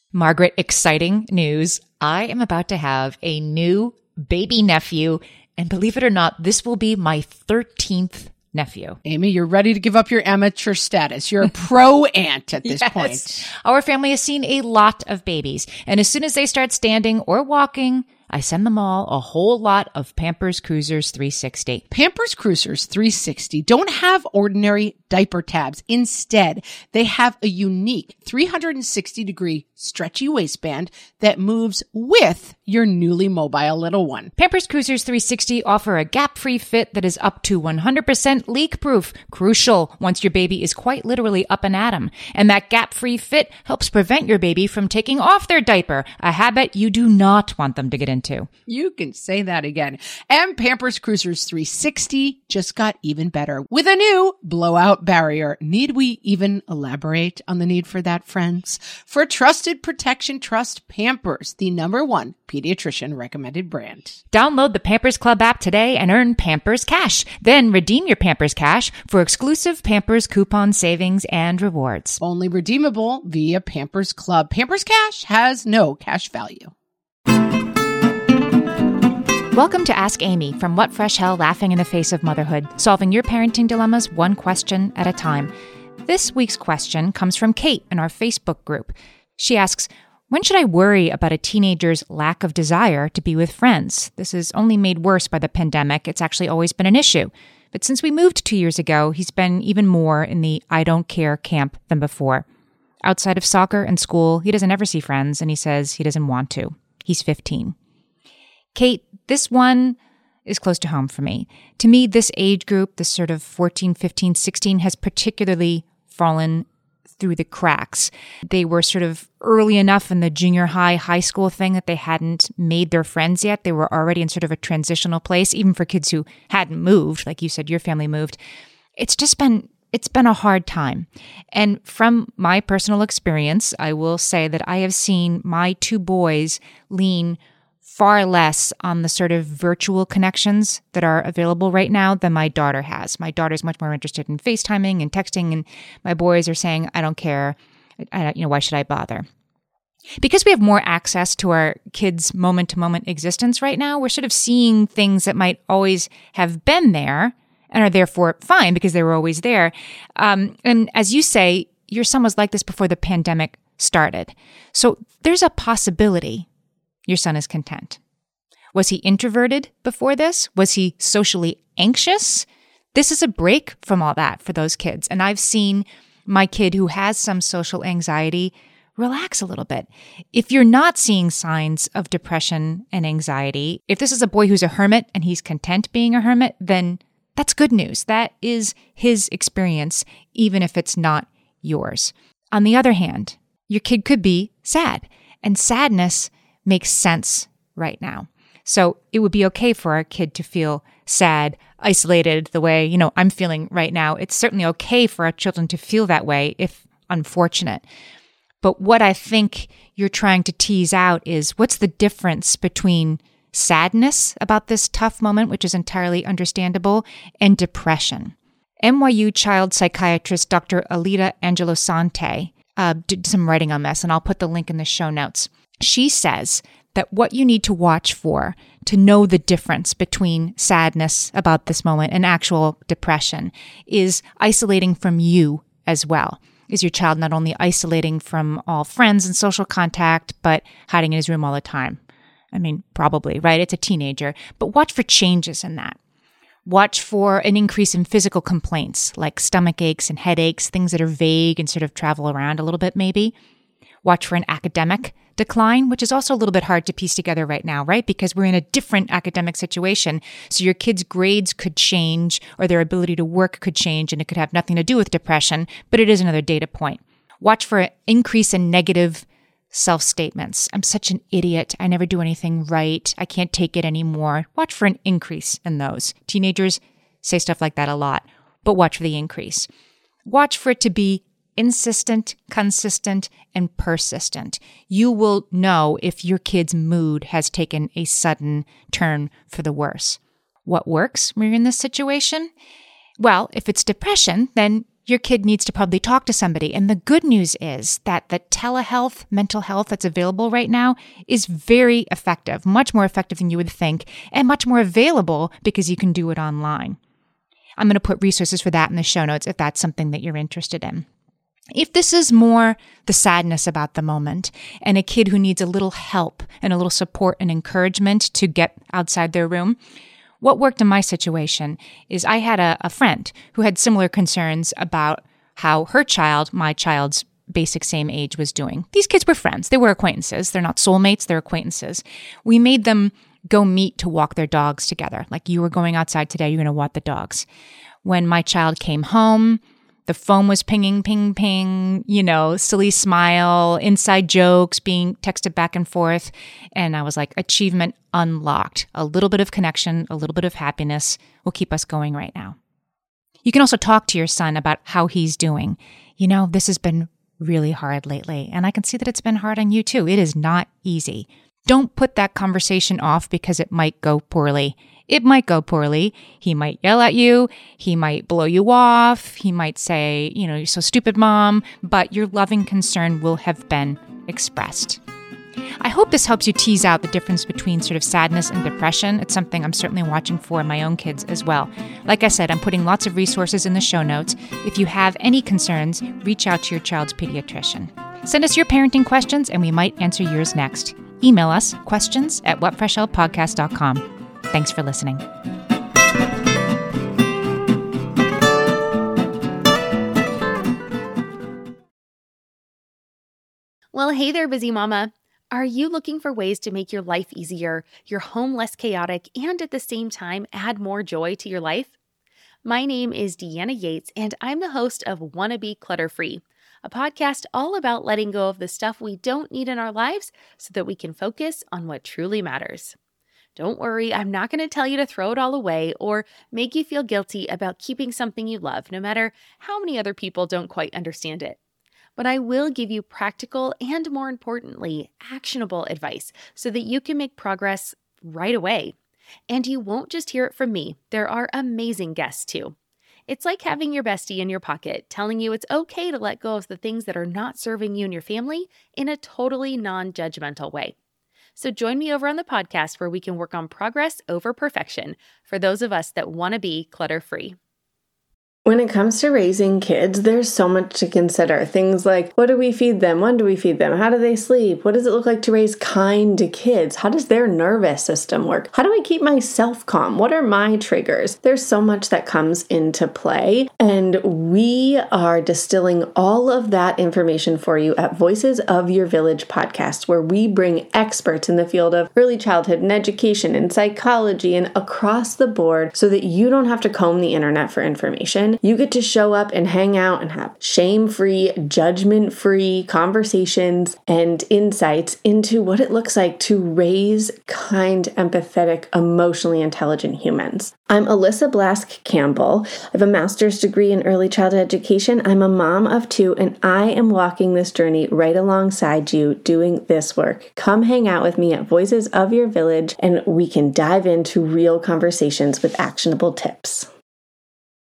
Margaret, exciting news. I am about to have a new baby nephew, and believe it or not, this will be my 13th nephew. Amy, you're ready to give up your amateur status. You're a pro aunt at this point. Our family has seen a lot of babies, and as soon as they start standing or walking, I send them all a whole lot of Pampers Cruisers 360. Pampers Cruisers 360 don't have ordinary diaper tabs. Instead, they have a unique 360-degree stretchy waistband that moves with your newly mobile little one. Pampers Cruisers 360 offer a gap-free fit that is up to 100% leak-proof. Crucial once your baby is quite literally up and at 'em. And that gap-free fit helps prevent your baby from taking off their diaper, a habit you do not want them to get into. You can say that again. And Pampers Cruisers 360 just got even better with a new blowout barrier. Need we even elaborate on the need for that, friends? For trusted protection, trust Pampers, the #1 pediatrician recommended brand. Download the Pampers Club app today and earn Pampers Cash. Then redeem your Pampers Cash for exclusive Pampers coupon savings and rewards. Only redeemable via Pampers Club. Pampers Cash has no cash value. Welcome to Ask Amy from What Fresh Hell Laughing in the Face of Motherhood, solving your parenting dilemmas one question at a time. This week's question comes from Kate in our Facebook group. She asks, when should I worry about a teenager's lack of desire to be with friends? This is only made worse by the pandemic. It's actually always been an issue. But since we moved 2 years ago, he's been even more in the I don't care camp than before. Outside of soccer and school, he doesn't ever see friends, and he says he doesn't want to. He's 15. Kate, this one is close to home for me. To me, this age group, this sort of 14, 15, 16, has particularly fallen through the cracks. They were sort of early enough in the junior high school thing that they hadn't made their friends yet. They were already in sort of a transitional place, even for kids who hadn't moved, like you said, your family moved. It's been a hard time. And from my personal experience, I will say that I have seen my 2 boys lean far less on the sort of virtual connections that are available right now than my daughter has. My daughter's much more interested in FaceTiming and texting, and my boys are saying, I don't care. Why should I bother? Because we have more access to our kids' moment-to-moment existence right now, we're sort of seeing things that might always have been there and are therefore fine because they were always there. And as you say, your son was like this before the pandemic started. So there's a possibility your son is content. Was he introverted before this? Was he socially anxious? This is a break from all that for those kids. And I've seen my kid who has some social anxiety relax a little bit. If you're not seeing signs of depression and anxiety, if this is a boy who's a hermit and he's content being a hermit, then that's good news. That is his experience, even if it's not yours. On the other hand, your kid could be sad, and sadness makes sense right now. So it would be okay for our kid to feel sad, isolated the way, I'm feeling right now. It's certainly okay for our children to feel that way if unfortunate. But what I think you're trying to tease out is what's the difference between sadness about this tough moment, which is entirely understandable, and depression. NYU child psychiatrist Dr. Alida Angelosante did some writing on this, and I'll put the link in the show notes. She says that what you need to watch for to know the difference between sadness about this moment and actual depression is isolating from you as well. Is your child not only isolating from all friends and social contact, but hiding in his room all the time? I mean, probably, right? It's a teenager. But watch for changes in that. Watch for an increase in physical complaints like stomach aches and headaches, things that are vague and sort of travel around a little bit maybe. Watch for an academic decline, which is also a little bit hard to piece together right now, right? Because we're in a different academic situation. So your kids' grades could change or their ability to work could change, and it could have nothing to do with depression, but it is another data point. Watch for an increase in negative self-statements. I'm such an idiot. I never do anything right. I can't take it anymore. Watch for an increase in those. Teenagers say stuff like that a lot, but watch for the increase. Watch for it to be insistent, consistent, and persistent. You will know if your kid's mood has taken a sudden turn for the worse. What works when you're in this situation? Well, if it's depression, then your kid needs to probably talk to somebody. And the good news is that the telehealth, mental health that's available right now is very effective, much more effective than you would think, and much more available because you can do it online. I'm going to put resources for that in the show notes if that's something that you're interested in. If this is more the sadness about the moment and a kid who needs a little help and a little support and encouragement to get outside their room, what worked in my situation is I had a friend who had similar concerns about how her child, my child's basic same age, was doing. These kids were friends. They were acquaintances. They're not soulmates. They're acquaintances. We made them go meet to walk their dogs together. Like, you were going outside today, you're going to walk the dogs. When my child came home, the phone was pinging, ping, ping, silly smile, inside jokes being texted back and forth. And I was like, achievement unlocked. A little bit of connection, a little bit of happiness will keep us going right now. You can also talk to your son about how he's doing. This has been really hard lately. And I can see that it's been hard on you too. It is not easy. Don't put that conversation off because it might go poorly. It might go poorly. He might yell at you. He might blow you off. He might say, you're so stupid, Mom, but your loving concern will have been expressed. I hope this helps you tease out the difference between sort of sadness and depression. It's something I'm certainly watching for in my own kids as well. Like I said, I'm putting lots of resources in the show notes. If you have any concerns, reach out to your child's pediatrician. Send us your parenting questions and we might answer yours next. Email us questions@whatfreshhellpodcast.com. Thanks for listening. Well, hey there, busy mama. Are you looking for ways to make your life easier, your home less chaotic, and at the same time add more joy to your life? My name is Deanna Yates, and I'm the host of Wanna Be Clutter-Free, a podcast all about letting go of the stuff we don't need in our lives so that we can focus on what truly matters. Don't worry, I'm not going to tell you to throw it all away or make you feel guilty about keeping something you love, no matter how many other people don't quite understand it. But I will give you practical and, more importantly, actionable advice so that you can make progress right away. And you won't just hear it from me. There are amazing guests too. It's like having your bestie in your pocket telling you it's okay to let go of the things that are not serving you and your family in a totally non-judgmental way. So join me over on the podcast where we can work on progress over perfection for those of us that want to be clutter-free. When it comes to raising kids, there's so much to consider. Things like, what do we feed them? When do we feed them? How do they sleep? What does it look like to raise kind kids? How does their nervous system work? How do I keep myself calm? What are my triggers? There's so much that comes into play, and we are distilling all of that information for you at Voices of Your Village podcast, where we bring experts in the field of early childhood and education and psychology and across the board so that you don't have to comb the internet for information. You get to show up and hang out and have shame-free, judgment-free conversations and insights into what it looks like to raise kind, empathetic, emotionally intelligent humans. I'm Alyssa Blask Campbell. I have a master's degree in early childhood education. I'm a mom of 2, and I am walking this journey right alongside you doing this work. Come hang out with me at Voices of Your Village, and we can dive into real conversations with actionable tips.